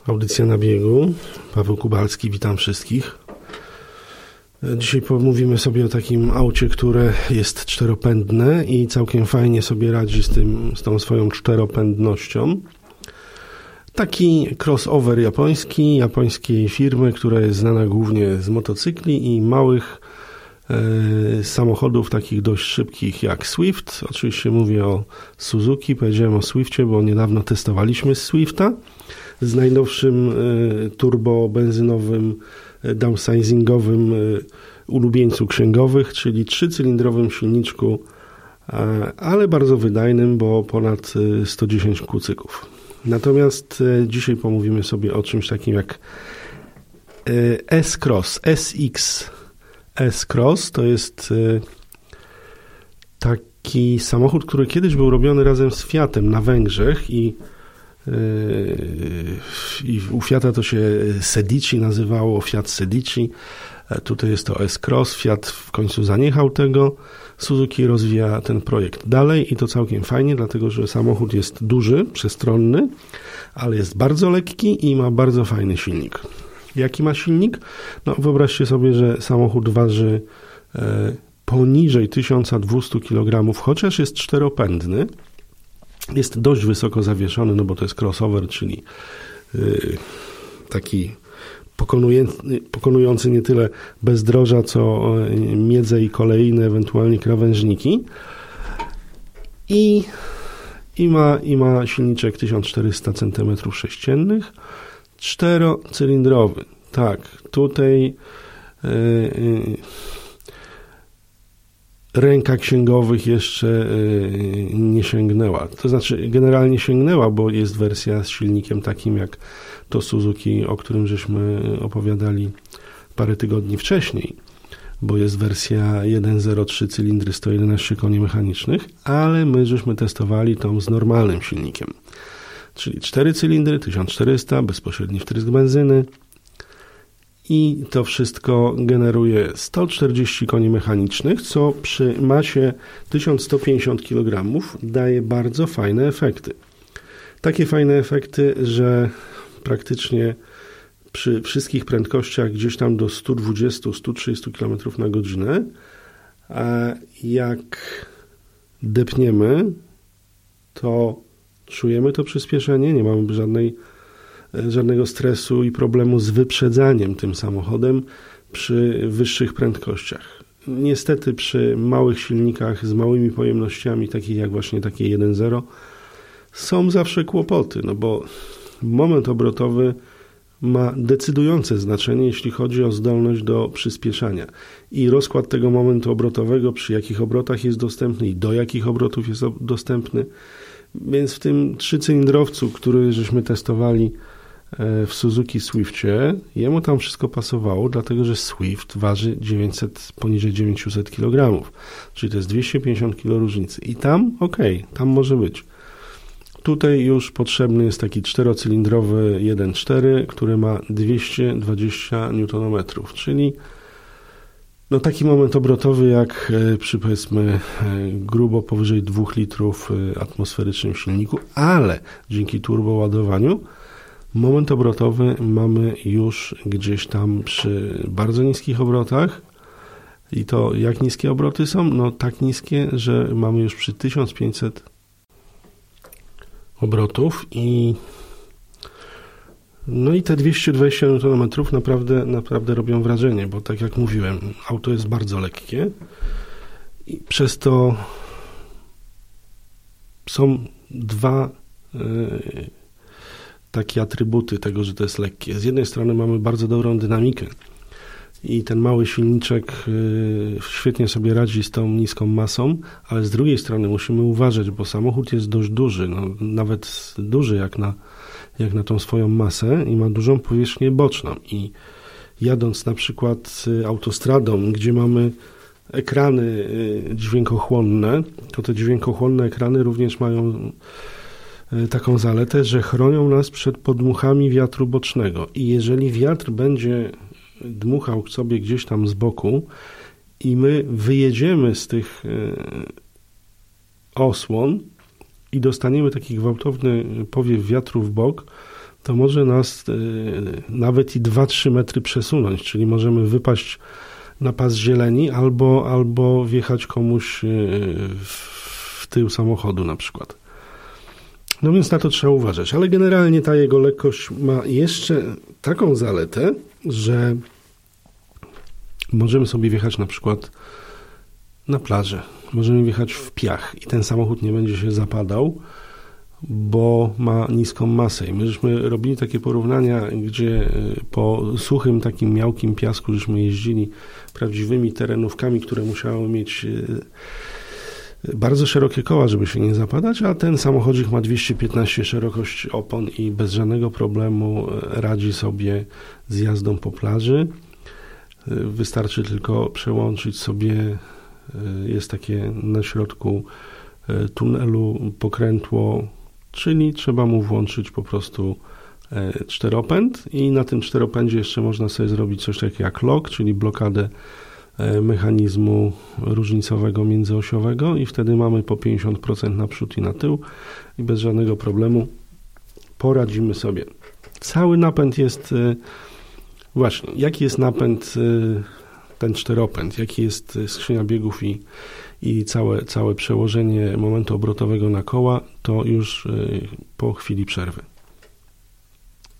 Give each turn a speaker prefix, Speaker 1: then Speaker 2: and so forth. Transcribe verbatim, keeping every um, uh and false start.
Speaker 1: Audycja na biegu. Paweł Kubalski, witam wszystkich. Dzisiaj pomówimy sobie o takim aucie, które jest czteropędne i całkiem fajnie sobie radzi z tym, z tą swoją czteropędnością. Taki crossover japoński, japońskiej firmy, która jest znana głównie z motocykli i małych e, samochodów takich dość szybkich jak Swift. Oczywiście mówię o Suzuki, powiedziałem o Swiftie, bo niedawno testowaliśmy Swifta z najnowszym e, turbo-benzynowym, e, downsizingowym e, ulubieńcu księgowych, czyli trzycylindrowym silniczku, e, ale bardzo wydajnym, bo ponad e, sto dziesięć kucyków. Natomiast e, dzisiaj pomówimy sobie o czymś takim jak e, S-Cross, S X S-Cross. To jest e, taki samochód, który kiedyś był robiony razem z Fiatem na Węgrzech i I u Fiata to się Sedici nazywało, Fiat Sedici. Tutaj jest to S-Cross. Fiat w końcu zaniechał tego. Suzuki rozwija ten projekt dalej i to całkiem fajnie, dlatego że samochód jest duży, przestronny, ale jest bardzo lekki i ma bardzo fajny silnik. Jaki ma silnik? No wyobraźcie sobie, że samochód waży e, poniżej tysiąc dwieście kilogramów, chociaż jest czteropędny. Jest dość wysoko zawieszony, no bo to jest crossover, czyli yy, taki pokonujący, pokonujący nie tyle bezdroża, co miedzę i kolejne, ewentualnie krawężniki. I, i, ma, i ma silniczek tysiąc czterysta centymetrów sześciennych, czterocylindrowy. Tak, tutaj yy, yy, ręka księgowych jeszcze nie sięgnęła. To znaczy generalnie sięgnęła, bo jest wersja z silnikiem takim jak to Suzuki, o którym żeśmy opowiadali parę tygodni wcześniej, bo jest wersja jeden zero trzy cylindry, sto jedenaście koni mechanicznych, ale my żeśmy testowali tą z normalnym silnikiem, czyli cztery cylindry, tysiąc czterysta, bezpośredni wtrysk benzyny. I to wszystko generuje sto czterdzieści koni mechanicznych, co przy masie tysiąc sto pięćdziesiąt kilogramów daje bardzo fajne efekty. Takie fajne efekty, że praktycznie przy wszystkich prędkościach gdzieś tam do sto dwadzieścia do stu trzydziestu kilometrów na godzinę, a jak depniemy, to czujemy to przyspieszenie, nie mamy żadnej żadnego stresu i problemu z wyprzedzaniem tym samochodem przy wyższych prędkościach. Niestety przy małych silnikach z małymi pojemnościami, takich jak właśnie takie jeden zero, są zawsze kłopoty, no bo moment obrotowy ma decydujące znaczenie, jeśli chodzi o zdolność do przyspieszania. I rozkład tego momentu obrotowego, przy jakich obrotach jest dostępny i do jakich obrotów jest dostępny. Więc w tym trzycylindrowcu, który żeśmy testowali w Suzuki Swiftie, jemu tam wszystko pasowało, dlatego że Swift waży dziewięćset, poniżej dziewięćset kilogramów, czyli to jest dwieście pięćdziesiąt kilogramów różnicy. I tam okej, okay, tam może być. Tutaj już potrzebny jest taki czterocylindrowy jeden cztery, który ma dwieście dwadzieścia niutonometrów, czyli no taki moment obrotowy jak przy powiedzmy grubo powyżej dwóch litrów atmosferycznym silniku, ale dzięki turboładowaniu moment obrotowy mamy już gdzieś tam przy bardzo niskich obrotach. I to jak niskie obroty są? No tak niskie, że mamy już przy tysiąc pięćset obrotów i no i te dwieście dwadzieścia niutonometrów naprawdę, naprawdę robią wrażenie, bo tak jak mówiłem, auto jest bardzo lekkie i przez to są dwa yy, takie atrybuty tego, że to jest lekkie. Z jednej strony mamy bardzo dobrą dynamikę i ten mały silniczek yy, świetnie sobie radzi z tą niską masą, ale z drugiej strony musimy uważać, bo samochód jest dość duży, no, nawet duży jak na, jak na tą swoją masę i ma dużą powierzchnię boczną i jadąc na przykład autostradą, gdzie mamy ekrany yy, dźwiękochłonne, to te dźwiękochłonne ekrany również mają taką zaletę, że chronią nas przed podmuchami wiatru bocznego i jeżeli wiatr będzie dmuchał sobie gdzieś tam z boku i my wyjedziemy z tych osłon i dostaniemy taki gwałtowny powiew wiatru w bok, to może nas nawet i dwa trzy metry przesunąć, czyli możemy wypaść na pas zieleni albo, albo wjechać komuś w tył samochodu na przykład. No więc na to trzeba uważać, ale generalnie ta jego lekkość ma jeszcze taką zaletę, że możemy sobie wjechać na przykład na plażę, możemy wjechać w piach i ten samochód nie będzie się zapadał, bo ma niską masę. I my żeśmy robili takie porównania, gdzie po suchym, takim miałkim piasku żeśmy jeździli prawdziwymi terenówkami, które musiały mieć bardzo szerokie koła, żeby się nie zapadać, a ten samochodzik ma dwieście piętnaście szerokość opon i bez żadnego problemu radzi sobie z jazdą po plaży. Wystarczy tylko przełączyć sobie, jest takie na środku tunelu pokrętło, czyli trzeba mu włączyć po prostu czteropęd i na tym czteropędzie jeszcze można sobie zrobić coś takiego jak lock, czyli blokadę mechanizmu różnicowego międzyosiowego i wtedy mamy po pięćdziesiąt procent naprzód i na tył i bez żadnego problemu poradzimy sobie. Cały napęd jest właśnie, jaki jest napęd, ten czteropęd, jaki jest skrzynia biegów i, i całe, całe przełożenie momentu obrotowego na koła, to już po chwili przerwy.